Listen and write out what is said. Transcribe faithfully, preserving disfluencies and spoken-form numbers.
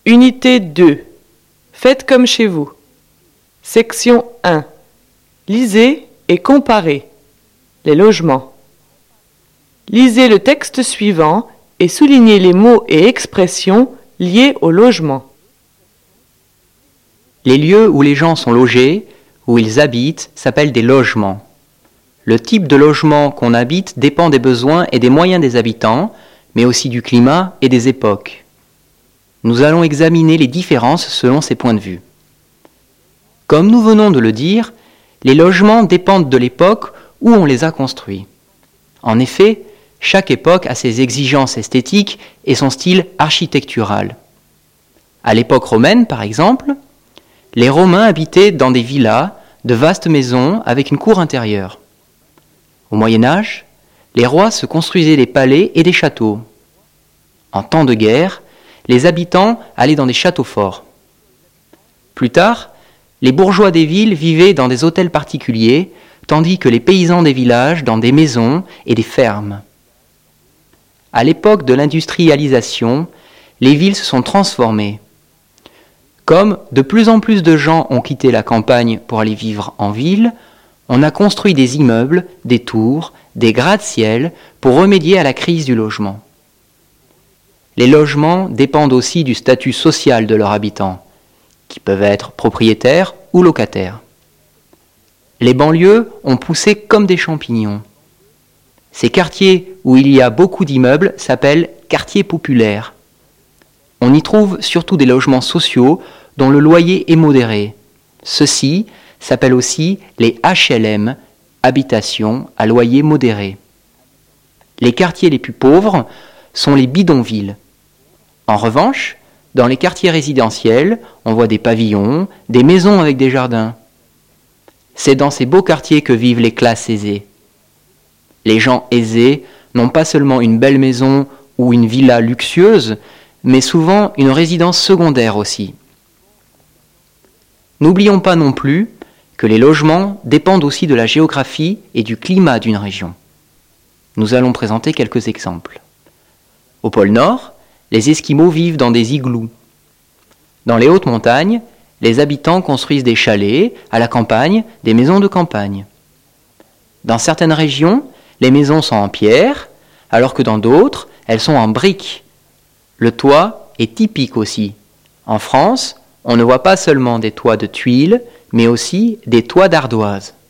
Unité deux. Faites comme chez vous. Section un. Lisez et comparez. Les logements. Lisez le texte suivant et soulignez les mots et expressions liés au logement. Les lieux où les gens sont logés, où ils habitent, s'appellent des logements. Le type de logement qu'on habite dépend des besoins et des moyens des habitants, mais aussi du climat et des époques. Nous allons examiner les différences selon ces points de vue. Comme nous venons de le dire, les logements dépendent de l'époque où on les a construits. En effet, chaque époque a ses exigences esthétiques et son style architectural. À l'époque romaine, par exemple, les Romains habitaient dans des villas, de vastes maisons avec une cour intérieure. Au Moyen Âge, les rois se construisaient des palais et des châteaux. En temps de guerre, les habitants allaient dans des châteaux forts. Plus tard, les bourgeois des villes vivaient dans des hôtels particuliers, tandis que les paysans des villages dans des maisons et des fermes. À l'époque de l'industrialisation, les villes se sont transformées. Comme de plus en plus de gens ont quitté la campagne pour aller vivre en ville, on a construit des immeubles, des tours, des gratte-ciel pour remédier à la crise du logement. Les logements dépendent aussi du statut social de leurs habitants, qui peuvent être propriétaires ou locataires. Les banlieues ont poussé comme des champignons. Ces quartiers où il y a beaucoup d'immeubles s'appellent quartiers populaires. On y trouve surtout des logements sociaux dont le loyer est modéré. Ceux-ci s'appellent aussi les H L M, habitations à loyer modéré. Les quartiers les plus pauvres sont les bidonvilles. En revanche, dans les quartiers résidentiels, on voit des pavillons, des maisons avec des jardins. C'est dans ces beaux quartiers que vivent les classes aisées. Les gens aisés n'ont pas seulement une belle maison ou une villa luxueuse, mais souvent une résidence secondaire aussi. N'oublions pas non plus que les logements dépendent aussi de la géographie et du climat d'une région. Nous allons présenter quelques exemples. Au pôle Nord, les Esquimaux vivent dans des igloos. Dans les hautes montagnes, les habitants construisent des chalets, à la campagne, des maisons de campagne. Dans certaines régions, les maisons sont en pierre, alors que dans d'autres, elles sont en briques. Le toit est typique aussi. En France, on ne voit pas seulement des toits de tuiles, mais aussi des toits d'ardoise.